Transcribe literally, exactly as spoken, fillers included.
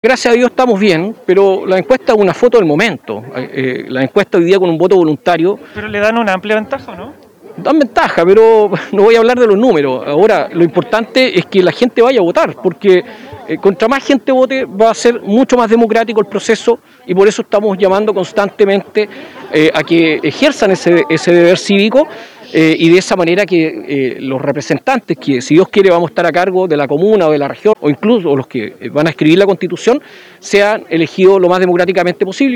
Gracias a Dios estamos bien, pero la encuesta es una foto del momento. Eh, la encuesta hoy día con un voto voluntario. Pero le dan una amplia ventaja, ¿no? Dan ventaja, pero no voy a hablar de los números. Ahora, lo importante es que la gente vaya a votar, porque eh, contra más gente vote va a ser mucho más democrático el proceso y por eso estamos llamando constantemente eh, a que ejerzan ese, ese deber cívico eh, y de esa manera que eh, los representantes, que si Dios quiere vamos a estar a cargo de la comuna o de la región o incluso los que van a escribir la Constitución, sean elegidos lo más democráticamente posible.